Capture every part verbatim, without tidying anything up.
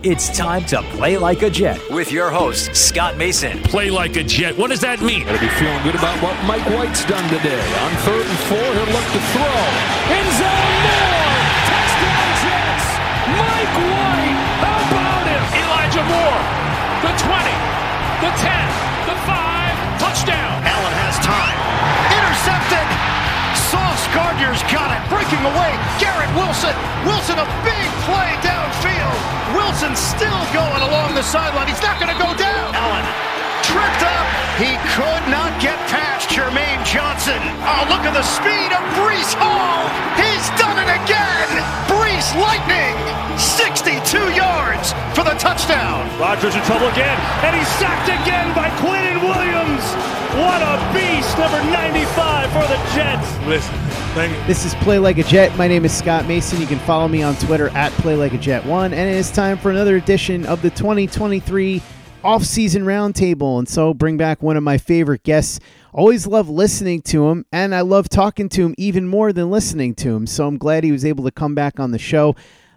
It's time to play like a Jet with your host, Scott Mason. Play like a Jet. What does that mean? Gotta be feeling good about what Mike White's done today. On third and four, he'll look to throw. End zone, Moore! Touchdown Jets! Mike White! How about him? Elijah Moore. The twenty. The ten. The five. Touchdown. Allen has time. Intercepted! Sauce Gardner's got it. Breaking away. Garrett Wilson. Wilson, a big play downfield. Wilson still going along the sideline. He's not going to go down. Allen tripped up. He could not get past Jermaine Johnson. Oh, look at the speed of Breece Hall. He's done it again. Breece Lightning. sixty-two yards for the touchdown. Rodgers in trouble again, and he's sacked again by Quinnen Williams. What a beast, number ninety-five for the Jets. Listen, thank you. This is Play Like a Jet. My name is Scott Mason. You can follow me on Twitter at Play Like a Jet one, and it is time for another edition of the twenty twenty-three Off-Season Roundtable. And so bring back one of my favorite guests. Always love listening to him, and I love talking to him even more than listening to him. So I'm glad he was able to come back on the show.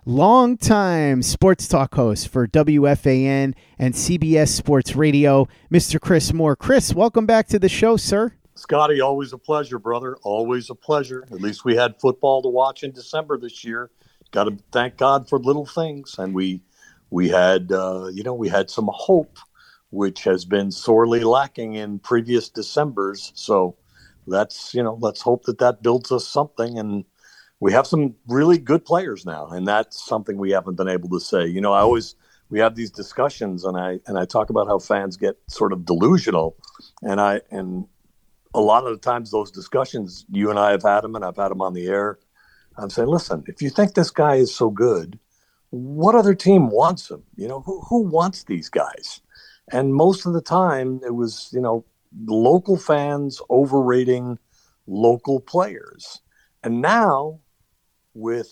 Long-time sports talk host for W F A N and C B S Sports Radio, Mister Chris Moore. Chris, welcome back to the show, sir. Scotty, always a pleasure, brother. Always a pleasure. At least we had football to watch in December this year. Got to thank God for little things. And we we had, uh, you know, we had some hope, which has been sorely lacking in previous Decembers. So that's, you know, let's hope that that builds us something. And we have some really good players now, and that's something we haven't been able to say. You know, I always we have these discussions, and I and I talk about how fans get sort of delusional, and I and a lot of the times those discussions, you and I have had them, and I've had them on the air. I'm saying, listen, if you think this guy is so good, what other team wants him? You know, who who wants these guys? And most of the time, it was, you know, local fans overrating local players, and now, with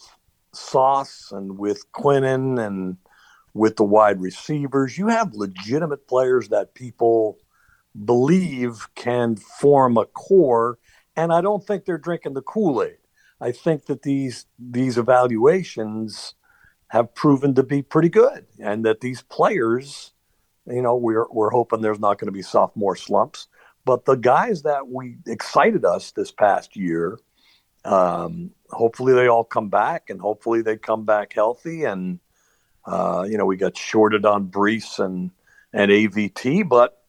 Sauce and with Quinnen and with the wide receivers, you have legitimate players that people believe can form a core, and I don't think they're drinking the Kool-Aid. I think that these these evaluations have proven to be pretty good, and that these players, you know, we're we're hoping there's not going to be sophomore slumps, but the guys that we excited us this past year, Um, hopefully they all come back, and hopefully they come back healthy. And, uh, you know, we got shorted on Breece and, and A V T, but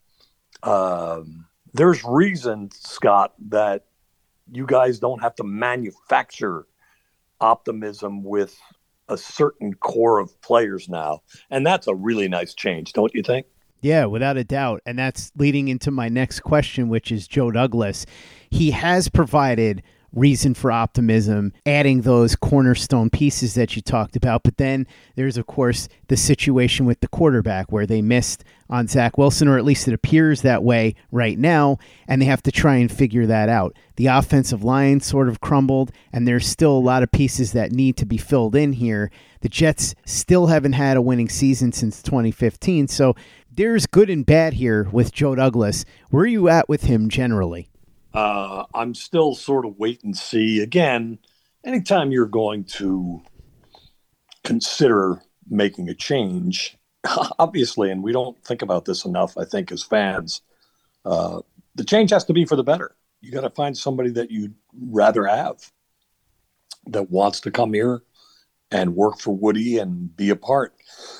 um, there's reason, Scott, that you guys don't have to manufacture optimism with a certain core of players now. And that's a really nice change, don't you think? Yeah, without a doubt. And that's leading into my next question, which is Joe Douglas. He has provided reason for optimism, adding those cornerstone pieces that you talked about. But then there's, of course, the situation with the quarterback where they missed on Zach Wilson, or at least it appears that way right now, and they have to try and figure that out. The offensive line sort of crumbled, and there's still a lot of pieces that need to be filled in here. The Jets still haven't had a winning season since twenty fifteen, so there's good and bad here with Joe Douglas. Where are you at with him generally? Uh, I'm still sort of wait and see. Again, anytime you're going to consider making a change, obviously, and we don't think about this enough, I think, as fans, uh, the change has to be for the better. You got to find somebody that you'd rather have, that wants to come here and work for Woody and be a part.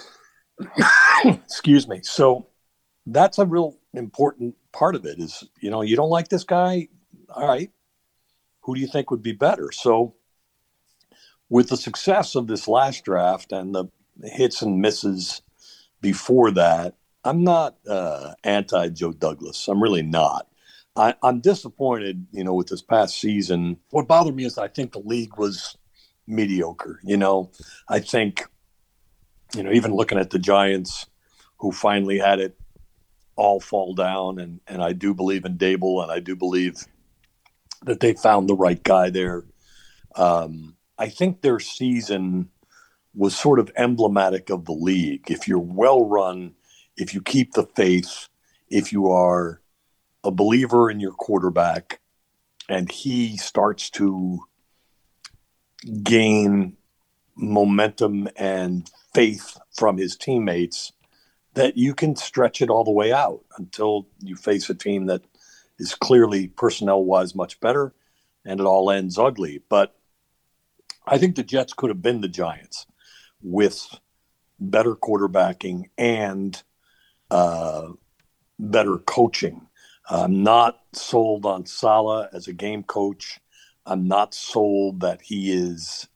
Excuse me. So that's a real important part of it is, you know, you don't like this guy. All right. Who do you think would be better? So with the success of this last draft and the hits and misses before that, I'm not uh, anti Joe Douglas. I'm really not. I, I'm disappointed, you know, with this past season. What bothered me is I think the league was mediocre. You know, I think, you know, even looking at the Giants, who finally had it all fall down, and, and I do believe in Dable, and I do believe that they found the right guy there. Um, I think their season was sort of emblematic of the league. If you're well run, if you keep the faith, if you are a believer in your quarterback, and he starts to gain momentum and faith from his teammates that you can stretch it all the way out until you face a team that is clearly personnel-wise much better, and it all ends ugly. But I think the Jets could have been the Giants with better quarterbacking and uh, better coaching. I'm not sold on Saleh as a game coach. I'm not sold that he is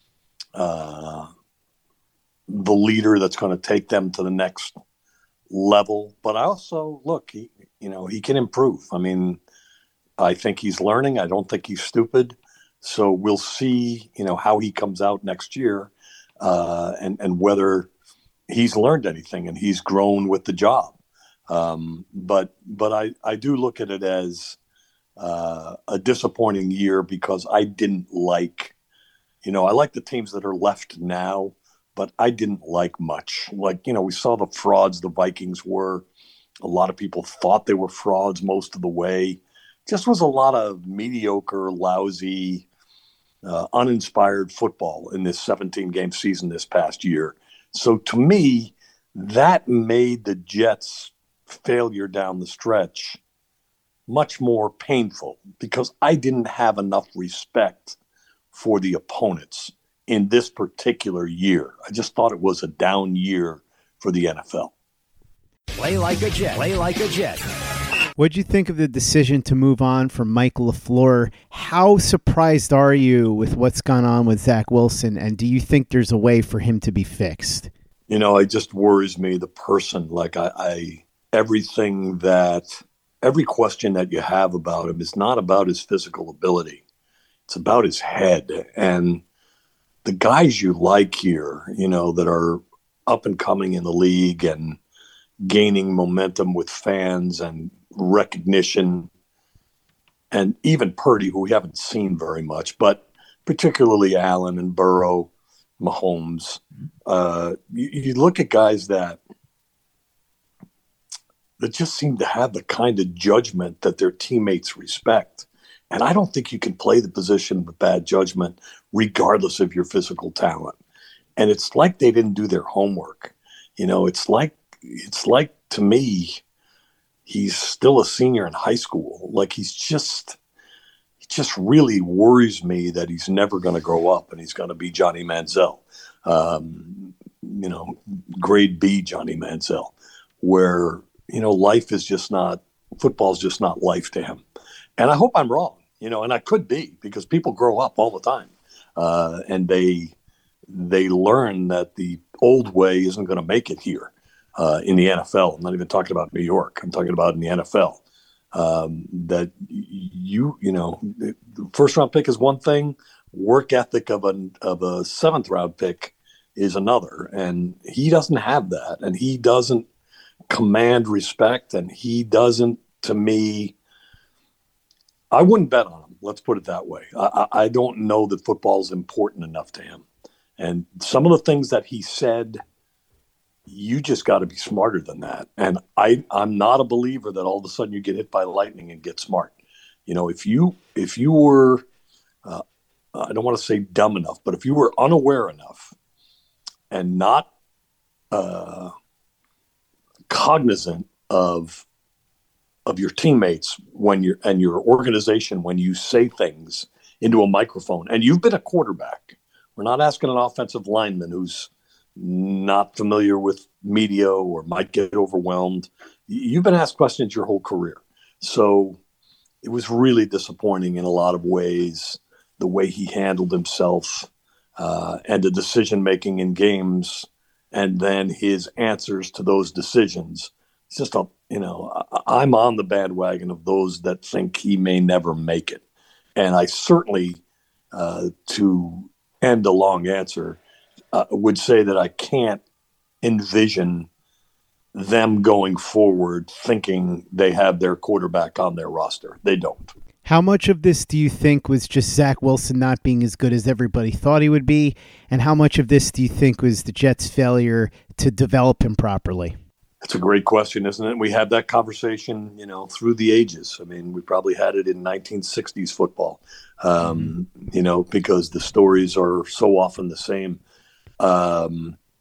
uh, the leader that's going to take them to the next level. But I also, look, he, you know, he can improve. I mean, I think he's learning. I don't think he's stupid. So we'll see, you know, how he comes out next year uh, and, and whether he's learned anything and he's grown with the job. Um, but but I, I do look at it as uh, a disappointing year because I didn't like, you know, I like the teams that are left now, but I didn't like much. Like, you know, we saw the frauds the Vikings were. A lot of people thought they were frauds most of the way. Just was a lot of mediocre, lousy, uh, uninspired football in this seventeen-game season this past year. So to me, that made the Jets' failure down the stretch much more painful because I didn't have enough respect for the opponents in this particular year. I just thought it was a down year for the N F L. Play like a Jet. Play like a Jet. What'd you think of the decision to move on from Mike LaFleur? How surprised are you with what's gone on with Zach Wilson, and do you think there's a way for him to be fixed? You know, it just worries me, the person. Like, I, I everything that, every question that you have about him is not about his physical ability. It's about his head. And the guys you like here, you know, that are up and coming in the league and gaining momentum with fans and recognition, and even Purdy, who we haven't seen very much, but particularly Allen and Burrow, Mahomes. Uh, you, you look at guys that that just seem to have the kind of judgment that their teammates respect. And I don't think you can play the position with bad judgment regardless of your physical talent. And it's like they didn't do their homework. You know, it's like It's like, to me, he's still a senior in high school. Like, he's just, it just really worries me that he's never going to grow up and he's going to be Johnny Manziel, um, you know, grade B Johnny Manziel, where, you know, life is just not, football's just not life to him. And I hope I'm wrong, you know, and I could be, because people grow up all the time uh, and they, they learn that the old way isn't going to make it here. Uh, in the N F L, I'm not even talking about New York. I'm talking about in the N F L. Um, that you, you know, the first round pick is one thing. Work ethic of a of a seventh round pick is another, and he doesn't have that, and he doesn't command respect, and he doesn't. To me, I wouldn't bet on him. Let's put it that way. I, I don't know that football is important enough to him, and some of the things that he said. You just got to be smarter than that. And I, I'm not a believer that all of a sudden you get hit by lightning and get smart. You know, if you if you were, uh, I don't want to say dumb enough, but if you were unaware enough and not uh, cognizant of of your teammates when you're and your organization when you say things into a microphone, and you've been a quarterback. We're not asking an offensive lineman who's not familiar with media or might get overwhelmed. You've been asked questions your whole career. So it was really disappointing in a lot of ways, the way he handled himself uh, and the decision-making in games, and then his answers to those decisions. It's just, a, you know, I'm on the bandwagon of those that think he may never make it. And I certainly, uh, to end a long answer, Uh, would say that I can't envision them going forward thinking they have their quarterback on their roster. They don't. How much of this do you think was just Zach Wilson not being as good as everybody thought he would be? And how much of this do you think was the Jets' failure to develop him properly? That's a great question, isn't it? We had that conversation, you know, through the ages. I mean, we probably had it in nineteen sixties football, um, mm-hmm. you know, because the stories are so often the same. Um,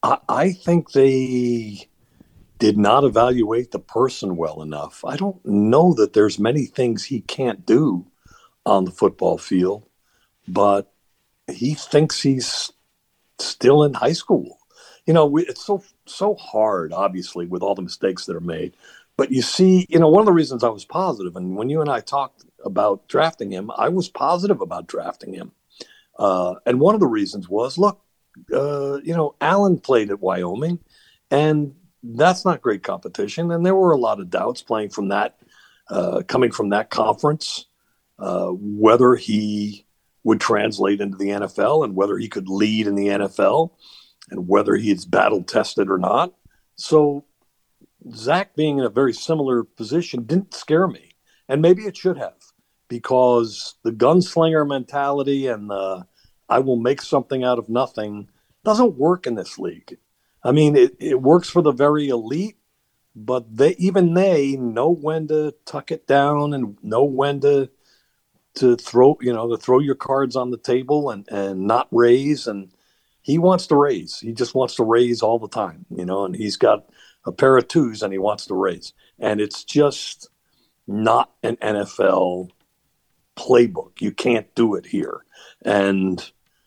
I, I think they did not evaluate the person well enough. I don't know that there's many things he can't do on the football field, but he thinks he's still in high school. You know, we, it's so so hard, obviously, with all the mistakes that are made. But you see, you know, one of the reasons I was positive, and when you and I talked about drafting him, I was positive about drafting him. Uh, and one of the reasons was, look, uh, you know, Allen played at Wyoming, and that's not great competition. And there were a lot of doubts playing from that, uh, coming from that conference, uh, whether he would translate into the N F L and whether he could lead in the N F L and whether he's battle tested or not. So Zach being in a very similar position didn't scare me. And maybe it should have, because the gunslinger mentality and the I will make something out of nothing doesn't work in this league. I mean, it, it works for the very elite, but they even they know when to tuck it down and know when to to throw, you know, to throw your cards on the table and, and not raise. And he wants to raise. He just wants to raise all the time, you know, and he's got a pair of twos and he wants to raise. And it's just not an N F L playbook. You can't do it here. And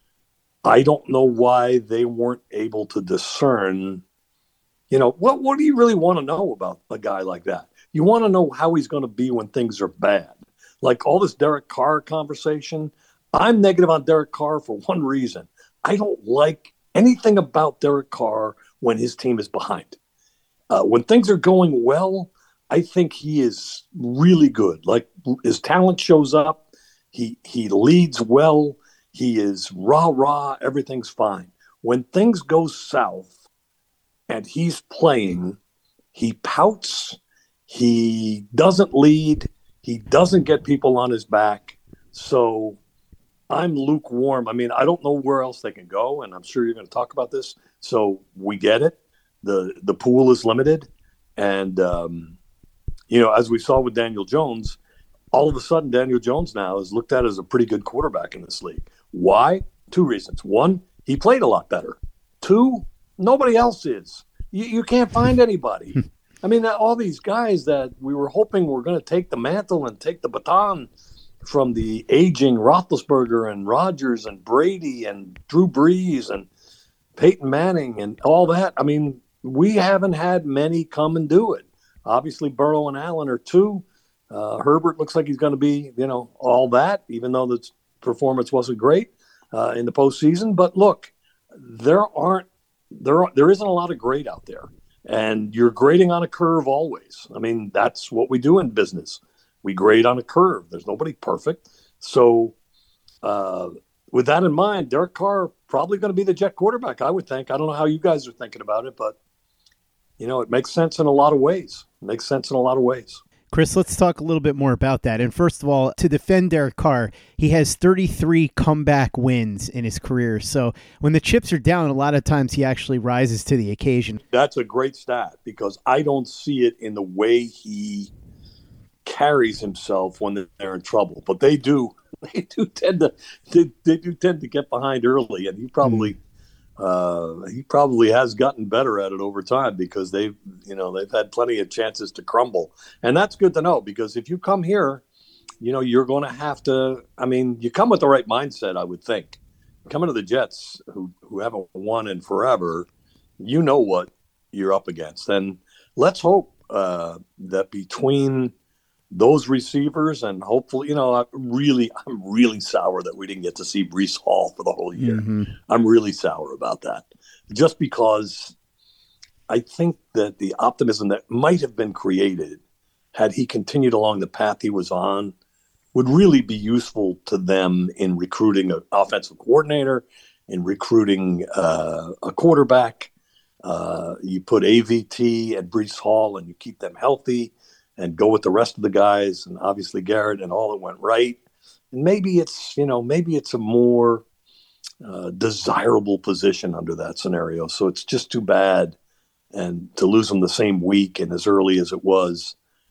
I don't know why they weren't able to discern, you know, what, what do you really want to know about a guy like that? You want to know how he's going to be when things are bad. Like all this Derek Carr conversation, I'm negative on Derek Carr for one reason. I don't like anything about Derek Carr when his team is behind. Uh, when things are going well, I think he is really good. Like his talent shows up. He he leads well. He is rah-rah. Everything's fine. When things go south and he's playing, he pouts. He doesn't lead. He doesn't get people on his back. So I'm lukewarm. I mean, I don't know where else they can go, and I'm sure you're going to talk about this. So we get it. The the pool is limited. And, um, you know, as we saw with Daniel Jones, all of a sudden Daniel Jones now is looked at as a pretty good quarterback in this league. Why? Two reasons. One, he played a lot better. Two, nobody else is. You, you can't find anybody. I mean, all these guys that we were hoping were going to take the mantle and take the baton from the aging Roethlisberger and Rodgers and Brady and Drew Brees and Peyton Manning and all that. I mean, we haven't had many come and do it. Obviously, Burrow and Allen are two. Uh, Herbert looks like he's going to be, you know, all that, even though the performance wasn't great uh, in the postseason. But look, there aren't there are, there isn't a lot of grade out there, and you're grading on a curve always. I mean, that's what we do in business. We grade on a curve. There's nobody perfect. So, uh, with that in mind, Derek Carr probably going to be the Jet quarterback, I would think. I don't know how you guys are thinking about it, but you know, it makes sense in a lot of ways. It makes sense in a lot of ways. Chris, let's talk a little bit more about that. And first of all, to defend Derek Carr, he has thirty-three comeback wins in his career. So when the chips are down, a lot of times he actually rises to the occasion. That's a great stat because I don't see it in the way he carries himself when they're in trouble. But they do. They do tend to. They, they do tend to get behind early, and he probably. Mm. Uh, he probably has gotten better at it over time because they've, you know, they've had plenty of chances to crumble. And that's good to know because if you come here, you know, you're going to have to, I mean, you come with the right mindset, I would think. Coming to the Jets, who, who haven't won in forever, you know what you're up against. And let's hope uh, that between those receivers and hopefully, you know, I'm really, I'm really sour that we didn't get to see Breece Hall for the whole year. Mm-hmm. I'm really sour about that just because I think that the optimism that might have been created had he continued along the path he was on would really be useful to them in recruiting an offensive coordinator, in recruiting uh, a quarterback. Uh, you put A V T and Breece Hall and you keep them healthy and go with the rest of the guys, and obviously Garrett, and all that went right. And maybe it's, you know, maybe it's a more uh, desirable position under that scenario. So it's just too bad, and to lose them the same week and as early as it was,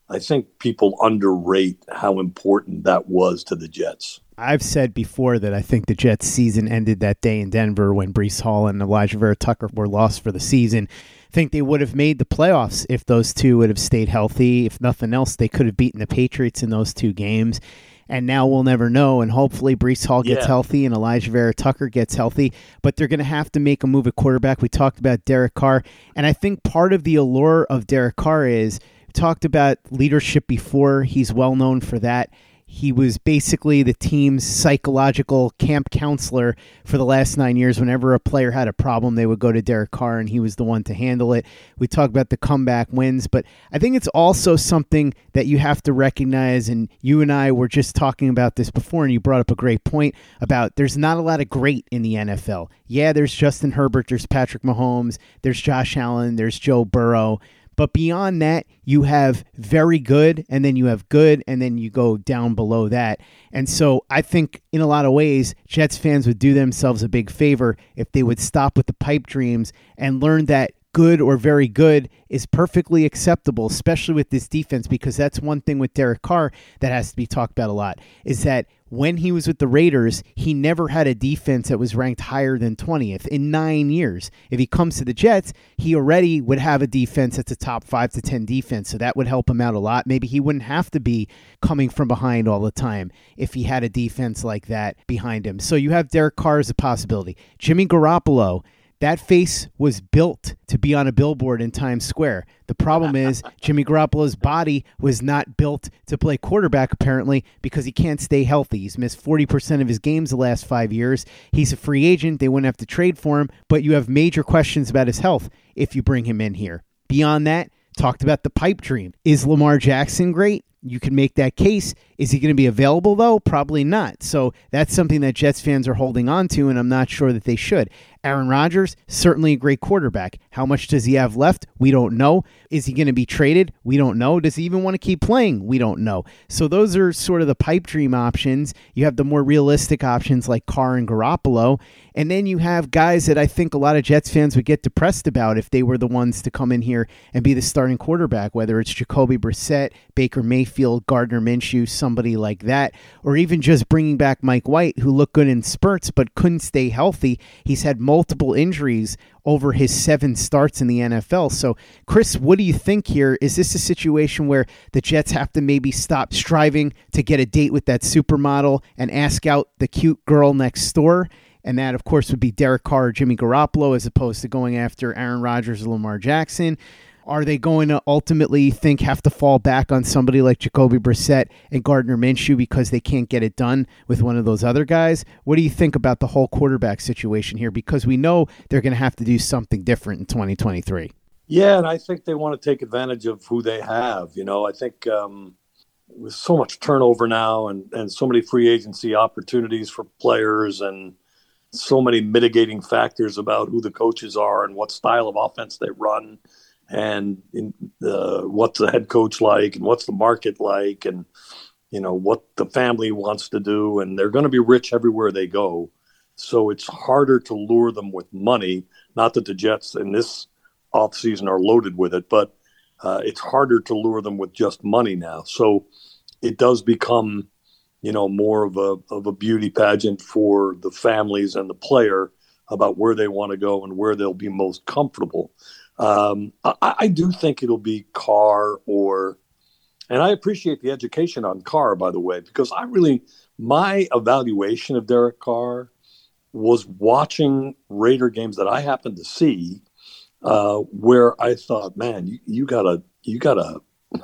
I think people underrate how important that was to the Jets. I've said before that I think the Jets season ended that day in Denver when Breece Hall and Elijah Vera Tucker were lost for the season. I think they would have made the playoffs if those two would have stayed healthy. If nothing else, they could have beaten the Patriots in those two games. And now we'll never know. And hopefully Breece Hall gets yeah. healthy and Elijah Vera Tucker gets healthy. But they're going to have to make a move at quarterback. We talked about Derek Carr. And I think part of the allure of Derek Carr is, we talked about leadership before. He's well known for that. He was basically the team's psychological camp counselor for the last nine years. Whenever a player had a problem, they would go to Derek Carr, and he was the one to handle it. We talk about the comeback wins, but I think it's also something that you have to recognize, and you and I were just talking about this before, and you brought up a great point about there's not a lot of great in the N F L. Yeah, there's Justin Herbert, there's Patrick Mahomes, there's Josh Allen, there's Joe Burrow. But beyond that, you have very good, and then you have good, and then you go down below that. And so I think in a lot of ways, Jets fans would do themselves a big favor if they would stop with the pipe dreams and learn that good or very good is perfectly acceptable, especially with this defense, because that's one thing with Derek Carr that has to be talked about a lot, is that when he was with the Raiders, he never had a defense that was ranked higher than twentieth in nine years. If he comes to the Jets, he already would have a defense that's a top five to ten defense, so that would help him out a lot. Maybe he wouldn't have to be coming from behind all the time if he had a defense like that behind him. So you have Derek Carr as a possibility. Jimmy Garoppolo, that face was built to be on a billboard in Times Square. The problem is Jimmy Garoppolo's body was not built to play quarterback, apparently, because he can't stay healthy. He's missed forty percent of his games the last five years. He's a free agent. They wouldn't have to trade for him, but you have major questions about his health if you bring him in here. Beyond that, talked about the pipe dream. Is Lamar Jackson great? You can make that case. Is he going to be available, though? Probably not. So that's something that Jets fans are holding on to, and I'm not sure that they should. Aaron Rodgers, certainly a great quarterback. How much does he have left? We don't know. Is he going to be traded? We don't know. Does he even want to keep playing? We don't know. So those are sort of the pipe dream options. You have the more realistic options like Carr and Garoppolo. And then you have guys that I think a lot of Jets fans would get depressed about if they were the ones to come in here and be the starting quarterback, whether it's Jacoby Brissett, Baker Mayfield, Gardner Minshew, somebody like that, or even just bringing back Mike White, who looked good in spurts but couldn't stay healthy. He's had multiple injuries over his seven starts in the N F L. So, Chris, what do you think here? Is this a situation where the Jets have to maybe stop striving to get a date with that supermodel and ask out the cute girl next door? And that, of course, would be Derek Carr or Jimmy Garoppolo, as opposed to going after Aaron Rodgers or Lamar Jackson. Are they going to ultimately think have to fall back on somebody like Jacoby Brissett and Gardner Minshew because they can't get it done with one of those other guys? What do you think about the whole quarterback situation here? Because we know they're going to have to do something different in twenty twenty-three. Yeah, and I think they want to take advantage of who they have. You know, I think um, with so much turnover now and, and so many free agency opportunities for players and so many mitigating factors about who the coaches are and what style of offense they run, and in, uh, what's the head coach like, and what's the market like, and you know what the family wants to do, and they're going to be rich everywhere they go. So it's harder to lure them with money. Not that the Jets in this offseason are loaded with it, but uh, it's harder to lure them with just money now. So it does become, you know, more of a of a beauty pageant for the families and the player about where they want to go and where they'll be most comfortable. Um, I, I do think it'll be Carr or, and I appreciate the education on Carr, by the way, because I really, my evaluation of Derek Carr was watching Raider games that I happened to see, uh, where I thought, man, you, you gotta, you gotta,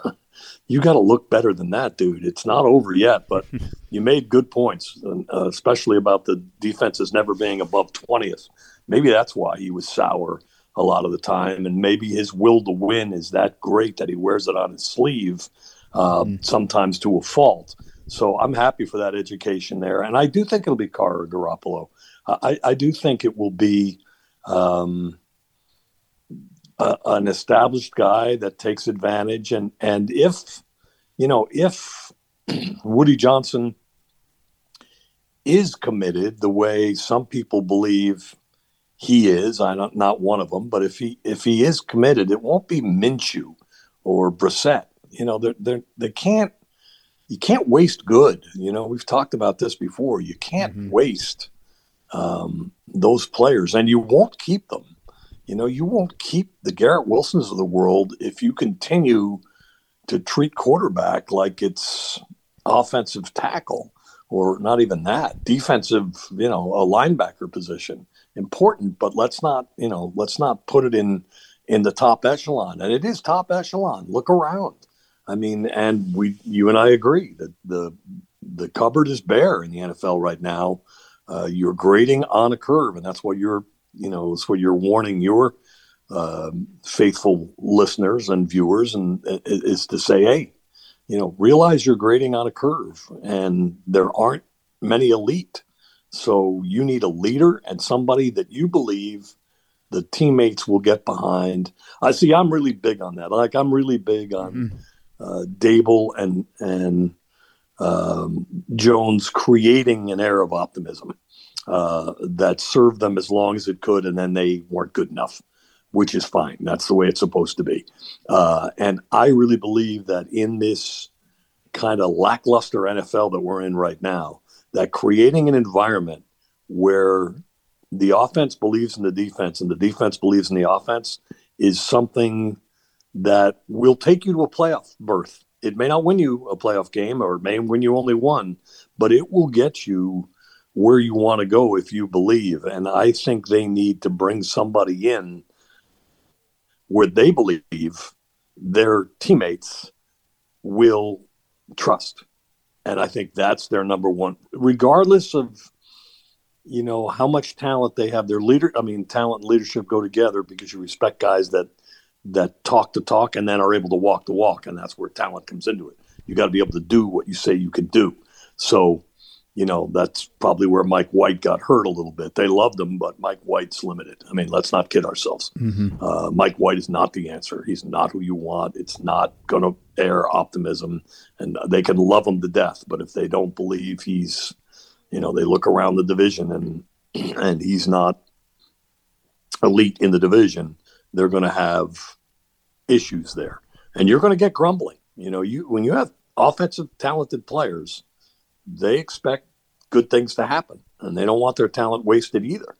you gotta look better than that, dude. It's not over yet, but you made good points, uh, especially about the defenses never being above twentieth. Maybe that's why he was sour a lot of the time, and maybe his will to win is that great that he wears it on his sleeve, uh, mm. sometimes to a fault. So I'm happy for that education there, and I do think it'll be Carr or Garoppolo. I, I do think it will be um, a, an established guy that takes advantage, and and if you know if Woody Johnson is committed the way some people believe he is, I'm not, not one of them, but if he if he is committed, it won't be Minshew or Brissett You know, they're, they're, they can't, you can't waste good. You know, we've talked about this before. You can't mm-hmm. waste um, those players, and you won't keep them. You know, you won't keep the Garrett Wilsons of the world if you continue to treat quarterback like it's offensive tackle, or not even that, defensive, you know, a linebacker position. Important, but let's not, you know, let's not put it in, in the top echelon. And it is top echelon. Look around. I mean, and we, you and I agree that the the cupboard is bare in the N F L right now. Uh, you're grading on a curve, and that's what you're, you know, it's what you're warning your uh, faithful listeners and viewers, and uh, is to say, hey, you know, realize you're grading on a curve, and there aren't many elite. So you need a leader and somebody that you believe the teammates will get behind. I see. I'm really big on that. Like I'm really big on. Mm-hmm. Uh, Dable and and um, Jones creating an air of optimism uh, that served them as long as it could, and then they weren't good enough, which is fine. That's the way it's supposed to be. Uh, and I really believe that in this kind of lackluster N F L that we're in right now, that creating an environment where the offense believes in the defense and the defense believes in the offense is something that will take you to a playoff berth. It may not win you a playoff game, or it may win you only one, but it will get you where you want to go if you believe. And I think they need to bring somebody in where they believe their teammates will trust. And I think that's their number one, regardless of, you know, how much talent they have. Their leader, I mean, talent and leadership go together, because you respect guys that that talk the talk and then are able to walk the walk. And that's where talent comes into it. You got to be able to do what you say you can do. So, you know, that's probably where Mike White got hurt a little bit. They loved him, but Mike White's limited. I mean, let's not kid ourselves. Mm-hmm. Uh, Mike White is not the answer. He's not who you want. It's not going to air optimism, and they can love him to death. But if they don't believe he's, you know, they look around the division and, and he's not elite in the division, they're going to have issues there, and you're going to get grumbling. You know, you when you have offensive talented players, they expect good things to happen, and they don't want their talent wasted either.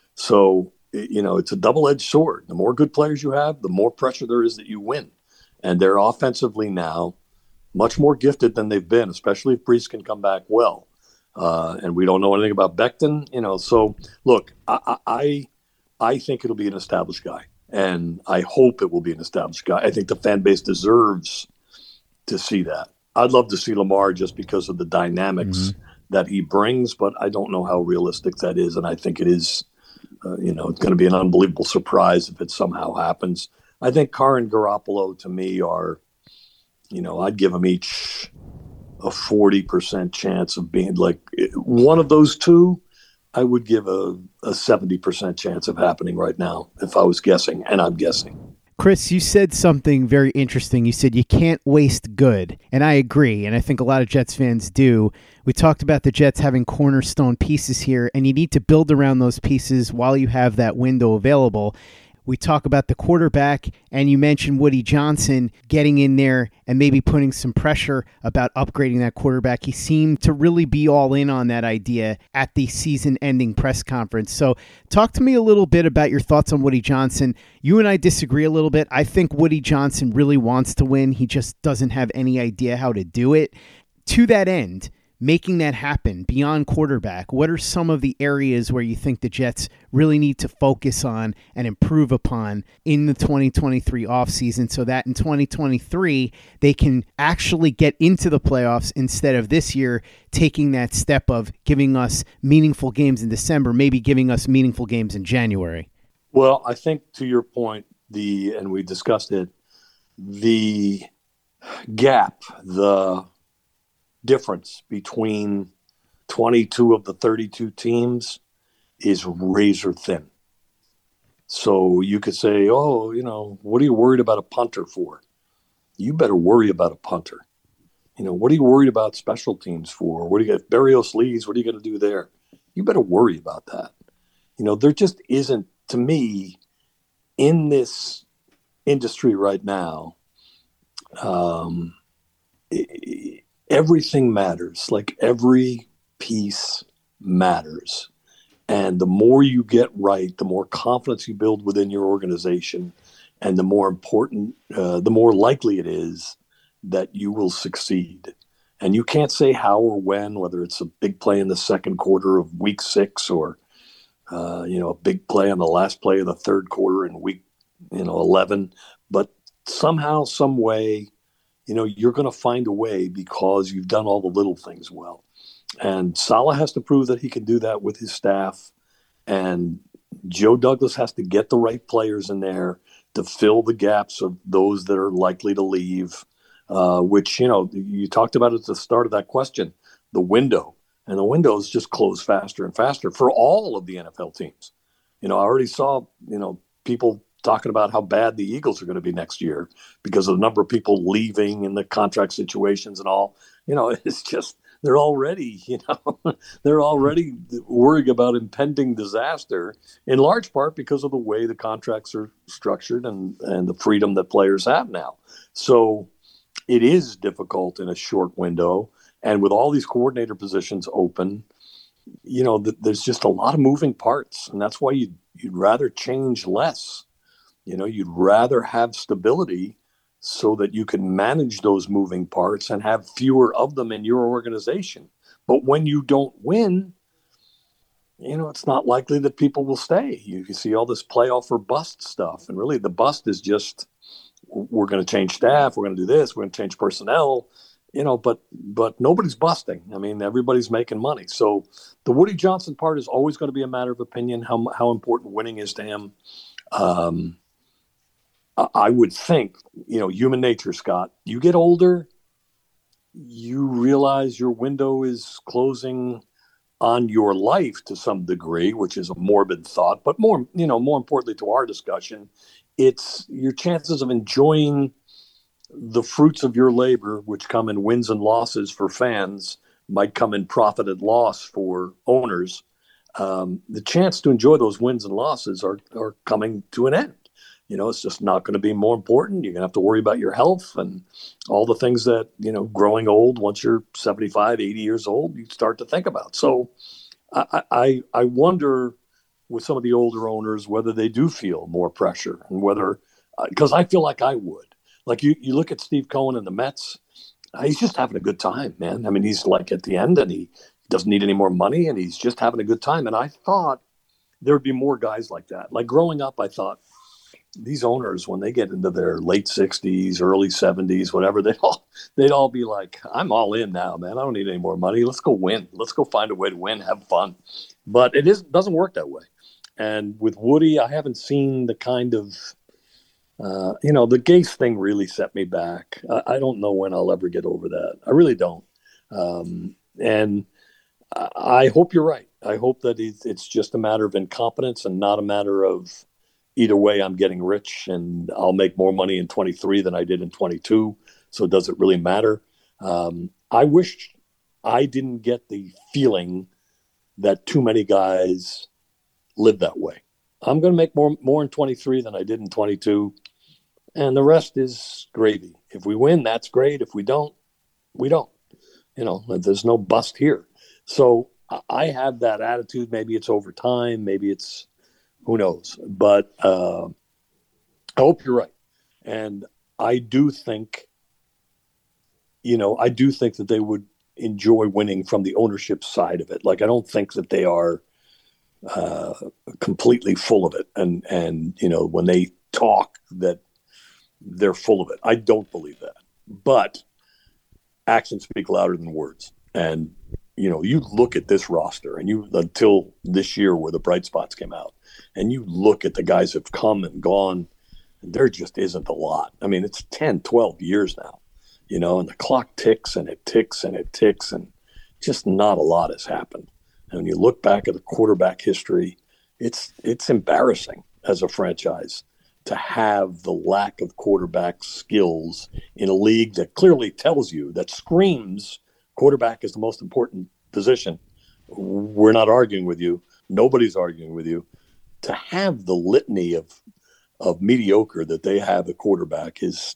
So, you know, it's a double-edged sword. The more good players you have, the more pressure there is that you win. And they're offensively now much more gifted than they've been, especially if Brees can come back well. Uh, and we don't know anything about Becton, you know. So, look, I, I, I think it'll be an established guy. And I hope it will be an established guy. I think the fan base deserves to see that. I'd love to see Lamar just because of the dynamics mm-hmm. that he brings, but I don't know how realistic that is. And I think it is, uh, you know, it's going to be an unbelievable surprise if it somehow happens. I think Carr and Garoppolo, to me, are, you know, I'd give them each a forty percent chance of being like one of those two. I would give a, a seventy percent chance of happening right now if I was guessing, and I'm guessing. Chris, you said something very interesting. You said you can't waste good, and I agree, and I think a lot of Jets fans do. We talked about the Jets having cornerstone pieces here, and you need to build around those pieces while you have that window available. We talk about the quarterback, and you mentioned Woody Johnson getting in there and maybe putting some pressure about upgrading that quarterback. He seemed to really be all in on that idea at the season-ending press conference. So talk to me a little bit about your thoughts on Woody Johnson. You and I disagree a little bit. I think Woody Johnson really wants to win. He just doesn't have any idea how to do it. To that end, making that happen beyond quarterback, what are some of the areas where you think the Jets really need to focus on and improve upon in the twenty twenty-three offseason so that in twenty twenty-three they can actually get into the playoffs instead of this year taking that step of giving us meaningful games in December, maybe giving us meaningful games in January? Well, I think to your point, the and we discussed it, the gap, the difference between twenty-two of the thirty-two teams is razor thin. So you could say, oh, you know, what are you worried about a punter for? You better worry about a punter. You know, what are you worried about special teams for? What do you got? Berrios leaves, what are you going to do there? You better worry about that. You know, there just isn't, to me, in this industry right now, um, everything matters. Like every piece matters. And the more you get right, the more confidence you build within your organization, and the more important, uh, the more likely it is that you will succeed. And you can't say how or when, whether it's a big play in the second quarter of week six or, uh, you know, a big play on the last play of the third quarter in week, you know, eleven. But somehow, some way, you know, you're going to find a way because you've done all the little things well. And Saleh has to prove that he can do that with his staff. And Joe Douglas has to get the right players in there to fill the gaps of those that are likely to leave, uh, which, you know, you talked about at the start of that question, the window. And the windows just close faster and faster for all of the N F L teams. You know, I already saw, you know, people talking about how bad the Eagles are going to be next year because of the number of people leaving and the contract situations and all. You know, it's just, they're already, you know, they're already worried about impending disaster, in large part because of the way the contracts are structured and, and the freedom that players have now. So it is difficult in a short window. And with all these coordinator positions open, you know, th- there's just a lot of moving parts. And that's why you'd, you'd rather change less. You know, you'd rather have stability so that you can manage those moving parts and have fewer of them in your organization. But when you don't win, you know, it's not likely that people will stay. You, you see all this playoff or bust stuff. And really the bust is just, we're going to change staff. We're going to do this. We're going to change personnel. You know, but but nobody's busting. I mean, everybody's making money. So the Woody Johnson part is always going to be a matter of opinion, how how important winning is to him. Um, I would think, you know, human nature, Scott, you get older, you realize your window is closing on your life to some degree, which is a morbid thought. But more, you know, more importantly to our discussion, it's your chances of enjoying the fruits of your labor, which come in wins and losses for fans, might come in profit and loss for owners. Um, the chance to enjoy those wins and losses are, are coming to an end. You know, it's just not going to be more important. You're going to have to worry about your health and all the things that, you know, growing old, once you're seventy-five, eighty years old, you start to think about. So I, I, I wonder with some of the older owners whether they do feel more pressure and whether, because I feel like I would. Like you, you look at Steve Cohen and the Mets, uh, he's just having a good time, man. I mean, he's like at the end and he doesn't need any more money and he's just having a good time. And I thought there would be more guys like that. Like growing up, I thought these owners, when they get into their late sixties, early seventies, whatever, they'd all, they'd all be like, I'm all in now, man. I don't need any more money. Let's go win. Let's go find a way to win, have fun. But it is, doesn't work that way. And with Woody, I haven't seen the kind of, Uh, you know, the Gase thing really set me back. I, I don't know when I'll ever get over that. I really don't. Um, and I, I hope you're right. I hope that it's, it's just a matter of incompetence and not a matter of either way I'm getting rich and I'll make more money in twenty-three than I did in twenty-two. So does it really matter? Um, I wish I didn't get the feeling that too many guys live that way. I'm going to make more more in twenty-three than I did in twenty-two. And the rest is gravy. If we win, that's great. If we don't, we don't. You know, there's no bust here. So I have that attitude. Maybe it's over time. Maybe it's, who knows. But uh, I hope you're right. And I do think, you know, I do think that they would enjoy winning from the ownership side of it. Like, I don't think that they are uh, completely full of it. And, and, you know, when they talk that they're full of it. I don't believe that. But actions speak louder than words. And, you know, you look at this roster and you, until this year where the bright spots came out, and you look at the guys that have come and gone, and there just isn't a lot. I mean, it's ten, twelve years now, you know, and the clock ticks and it ticks and it ticks and just not a lot has happened. And when you look back at the quarterback history, it's it's embarrassing as a franchise to have the lack of quarterback skills in a league that clearly tells you, that screams quarterback is the most important position. We're not arguing with you. Nobody's arguing with you. To have the litany of of mediocre that they have at quarterback is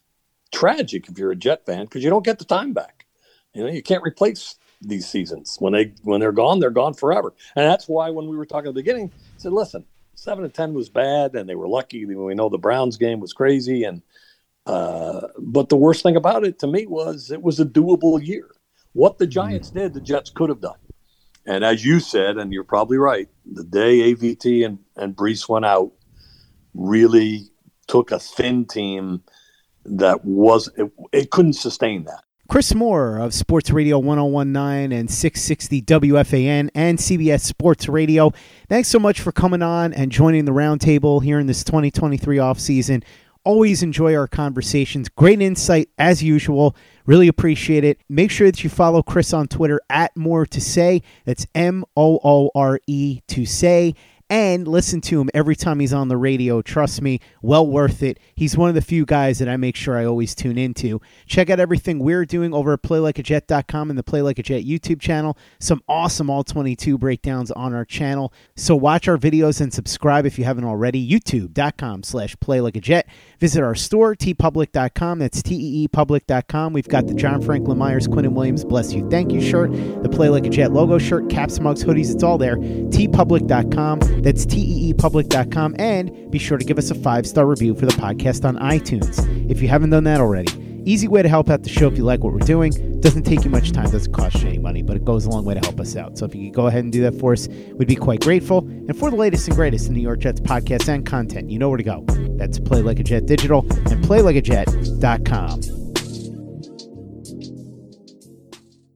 tragic if you're a Jet fan because you don't get the time back. You know, you can't replace these seasons. When, they, when they're gone, they're gone forever. And that's why when we were talking at the beginning, I said, listen, seven and ten was bad, and they were lucky. We know the Browns game was crazy. and uh, But the worst thing about it to me was it was a doable year. What the Giants did, the Jets could have done. And as you said, and you're probably right, the day A V T and, and Brees went out really took a thin team that was it, it couldn't sustain that. Chris Moore of Sports Radio one oh one point nine and six sixty W F A N and C B S Sports Radio. Thanks so much for coming on and joining the roundtable here in this twenty twenty-three offseason. Always enjoy our conversations. Great insight as usual. Really appreciate it. Make sure that you follow Chris on Twitter at More to Say. That's M O O R E to say. And listen to him every time he's on the radio. Trust me, well worth it. He's one of the few guys that I make sure I always tune into. Check out everything we're doing over at play like a jet dot com and the Play Like a Jet YouTube channel. Some awesome all twenty-two breakdowns on our channel. So watch our videos and subscribe if you haven't already. YouTube.com slash Play Like a Jet. Visit our store, T Public dot com. That's T E E Public dot com. We've got the John Franklin Myers, Quinnen Williams, Bless You, Thank You shirt, the Play Like a Jet logo shirt, caps, mugs, hoodies. It's all there. T Public dot com. That's T E E Public dot com. And be sure to give us a five-star review for the podcast on iTunes if you haven't done that already. Easy way to help out the show if you like what we're doing. Doesn't take you much time, doesn't cost you any money, but it goes a long way to help us out. So if you could go ahead and do that for us, we'd be quite grateful. And for the latest and greatest in New York Jets podcasts and content, you know where to go. That's Play Like a Jet Digital and play like a jet dot com.